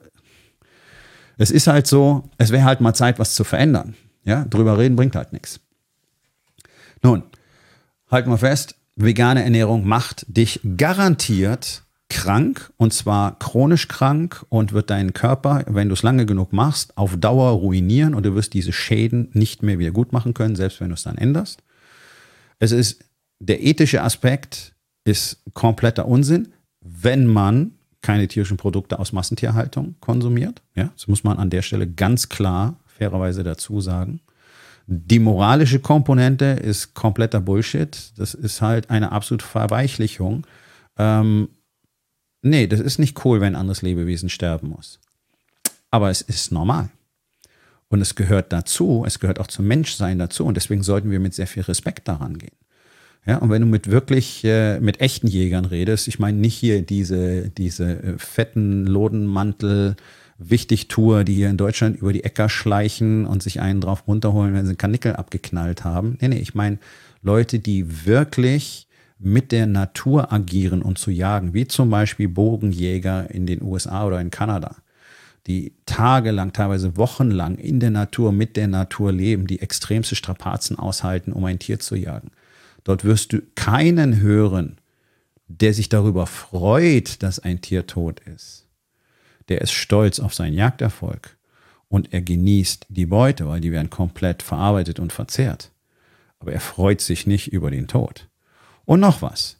es ist halt so, es wäre halt mal Zeit, was zu verändern. Ja, drüber reden bringt halt nichts. Nun, halten wir fest, vegane Ernährung macht dich garantiert krank, und zwar chronisch krank, und wird deinen Körper, wenn du es lange genug machst, auf Dauer ruinieren und du wirst diese Schäden nicht mehr wieder gut machen können, selbst wenn du es dann änderst. Es ist, der ethische Aspekt ist kompletter Unsinn, wenn man keine tierischen Produkte aus Massentierhaltung konsumiert. Ja, das muss man an der Stelle ganz klar, fairerweise dazu sagen. Die moralische Komponente ist kompletter Bullshit. Das ist halt eine absolute Verweichlichung. Ähm, Nee, das ist nicht cool, wenn ein anderes Lebewesen sterben muss. Aber es ist normal. Und es gehört dazu, es gehört auch zum Menschsein dazu. Und deswegen sollten wir mit sehr viel Respekt daran gehen. Ja, und wenn du mit wirklich, äh, mit echten Jägern redest, ich meine nicht hier diese, diese äh, fetten Lodenmantel, Wichtigtour, die hier in Deutschland über die Äcker schleichen und sich einen drauf runterholen, wenn sie einen Karnickel abgeknallt haben. Nee, nee, ich meine Leute, die wirklich mit der Natur agieren und zu jagen, wie zum Beispiel Bogenjäger in den U S A oder in Kanada, die tagelang, teilweise wochenlang in der Natur, mit der Natur leben, die extremste Strapazen aushalten, um ein Tier zu jagen. Dort wirst du keinen hören, der sich darüber freut, dass ein Tier tot ist. Der ist stolz auf seinen Jagderfolg und er genießt die Beute, weil die werden komplett verarbeitet und verzehrt. Aber er freut sich nicht über den Tod. Und noch was.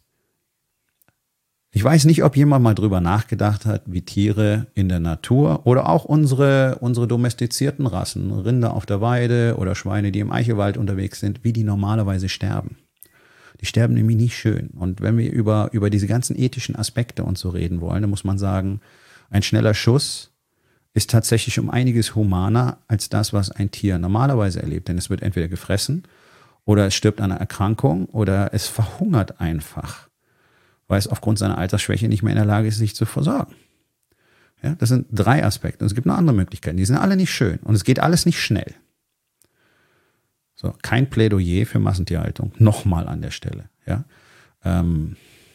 Ich weiß nicht, ob jemand mal drüber nachgedacht hat, wie Tiere in der Natur oder auch unsere, unsere domestizierten Rassen, Rinder auf der Weide oder Schweine, die im Eichelwald unterwegs sind, wie die normalerweise sterben. Die sterben nämlich nicht schön. Und wenn wir über, über diese ganzen ethischen Aspekte und so reden wollen, dann muss man sagen, ein schneller Schuss ist tatsächlich um einiges humaner als das, was ein Tier normalerweise erlebt. Denn es wird entweder gefressen oder es stirbt an einer Erkrankung oder es verhungert einfach, weil es aufgrund seiner Altersschwäche nicht mehr in der Lage ist, sich zu versorgen. Ja, das sind drei Aspekte. Und es gibt noch andere Möglichkeiten. Die sind alle nicht schön. Und es geht alles nicht schnell. So, kein Plädoyer für Massentierhaltung. Nochmal an der Stelle. Ja. Ähm,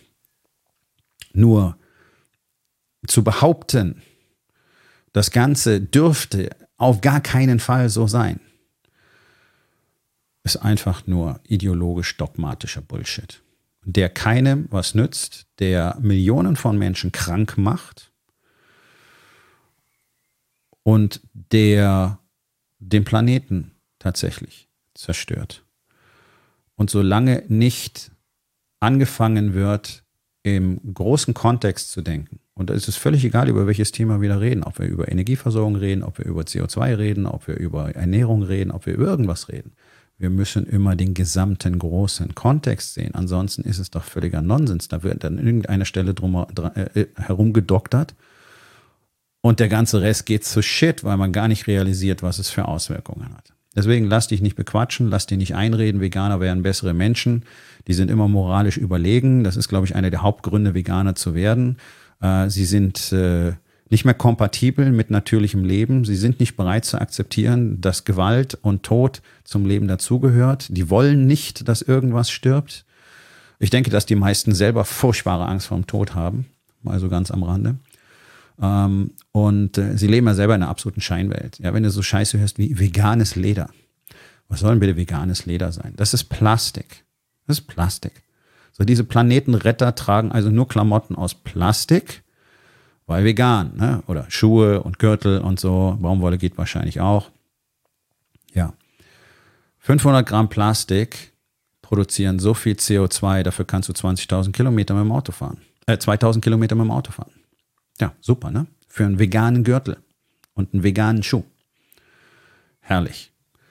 nur zu behaupten, das Ganze dürfte auf gar keinen Fall so sein, ist einfach nur ideologisch dogmatischer Bullshit, der keinem was nützt, der Millionen von Menschen krank macht und der den Planeten tatsächlich zerstört. Und solange nicht angefangen wird, im großen Kontext zu denken, und da ist es völlig egal, über welches Thema wir da reden, ob wir über Energieversorgung reden, ob wir über C O zwei reden, ob wir über Ernährung reden, ob wir über irgendwas reden. Wir müssen immer den gesamten großen Kontext sehen. Ansonsten ist es doch völliger Nonsens. Da wird an irgendeiner Stelle drum äh, herumgedoktert und der ganze Rest geht zu Shit, weil man gar nicht realisiert, was es für Auswirkungen hat. Deswegen lass dich nicht bequatschen, lass dich nicht einreden, Veganer wären bessere Menschen. Die sind immer moralisch überlegen. Das ist, glaube ich, einer der Hauptgründe, Veganer zu werden. Äh, sie sind äh, nicht mehr kompatibel mit natürlichem Leben. Sie sind nicht bereit zu akzeptieren, dass Gewalt und Tod zum Leben dazugehört. Die wollen nicht, dass irgendwas stirbt. Ich denke, dass die meisten selber furchtbare Angst vor dem Tod haben. mal so ganz am Rande. Ähm, und äh, sie leben ja selber in einer absoluten Scheinwelt. Ja, wenn du so Scheiße hörst wie veganes Leder. Was soll denn bitte veganes Leder sein? Das ist Plastik. Das ist Plastik. So, diese Planetenretter tragen also nur Klamotten aus Plastik, weil vegan, ne? Oder Schuhe und Gürtel und so. Baumwolle geht wahrscheinlich auch. Ja. fünfhundert Gramm Plastik produzieren so viel C O zwei, dafür kannst du zwanzigtausend Kilometer mit dem Auto fahren. Äh, zweitausend Kilometer mit dem Auto fahren. Ja, super, ne? Für einen veganen Gürtel und einen veganen Schuh. Herrlich.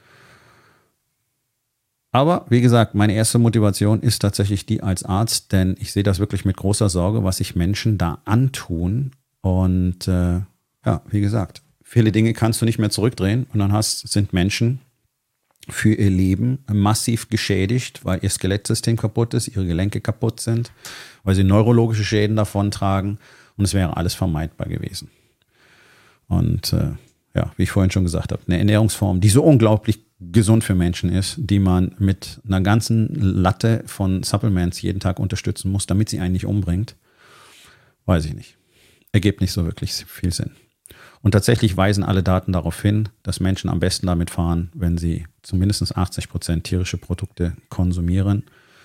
Aber wie gesagt, meine erste Motivation ist tatsächlich die als Arzt, denn ich sehe das wirklich mit großer Sorge, was sich Menschen da antun. Und äh, ja, wie gesagt, viele Dinge kannst du nicht mehr zurückdrehen und dann hast, sind Menschen für ihr Leben massiv geschädigt, weil ihr Skelettsystem kaputt ist, ihre Gelenke kaputt sind, weil sie neurologische Schäden davontragen und es wäre alles vermeidbar gewesen. Und äh, ja, wie ich vorhin schon gesagt habe, eine Ernährungsform, die so unglaublich gesund für Menschen ist, die man mit einer ganzen Latte von Supplements jeden Tag unterstützen muss, damit sie einen nicht umbringt, weiß ich nicht. Ergibt nicht so wirklich viel Sinn. Und tatsächlich weisen alle Daten darauf hin, dass Menschen am besten damit fahren, wenn sie zumindest achtzig Prozent tierische Produkte konsumieren.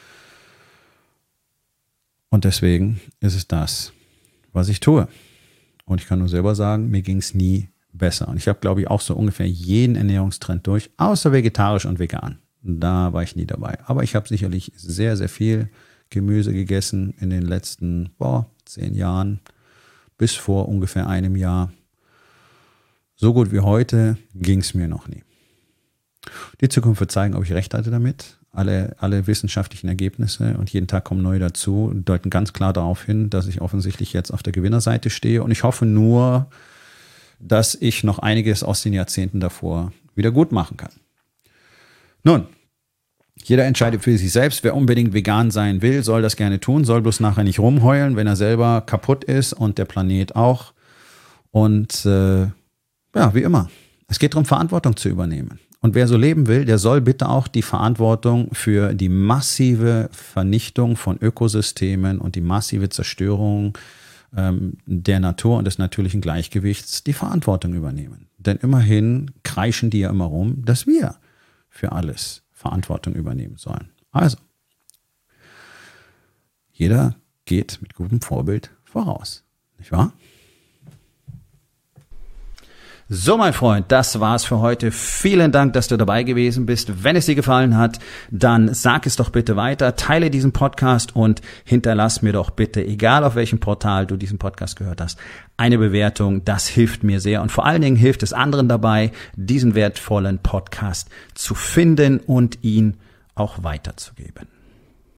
Und deswegen ist es das, was ich tue. Und ich kann nur selber sagen, mir ging es nie besser. Und ich habe, glaube ich, auch so ungefähr jeden Ernährungstrend durch, außer vegetarisch und vegan. Da war ich nie dabei. Aber ich habe sicherlich sehr, sehr viel Gemüse gegessen in den letzten boah, zehn Jahren, bis vor ungefähr einem Jahr. So gut wie heute ging es mir noch nie. Die Zukunft wird zeigen, ob ich recht hatte damit. Alle, alle wissenschaftlichen Ergebnisse und jeden Tag kommen neue dazu, deuten ganz klar darauf hin, dass ich offensichtlich jetzt auf der Gewinnerseite stehe. Und ich hoffe nur, dass ich noch einiges aus den Jahrzehnten davor wieder gut machen kann. Nun, jeder entscheidet für sich selbst. Wer unbedingt vegan sein will, soll das gerne tun, soll bloß nachher nicht rumheulen, wenn er selber kaputt ist und der Planet auch. Und äh, ja, wie immer, es geht darum, Verantwortung zu übernehmen. Und wer so leben will, der soll bitte auch die Verantwortung für die massive Vernichtung von Ökosystemen und die massive Zerstörung der Natur und des natürlichen Gleichgewichts die Verantwortung übernehmen. Denn immerhin kreischen die ja immer rum, dass wir für alles Verantwortung übernehmen sollen. Also, jeder geht mit gutem Vorbild voraus. Nicht wahr? So, mein Freund, das war's für heute. Vielen Dank, dass du dabei gewesen bist. Wenn es dir gefallen hat, dann sag es doch bitte weiter, teile diesen Podcast und hinterlass mir doch bitte, egal auf welchem Portal du diesen Podcast gehört hast, eine Bewertung. Das hilft mir sehr und vor allen Dingen hilft es anderen dabei, diesen wertvollen Podcast zu finden und ihn auch weiterzugeben.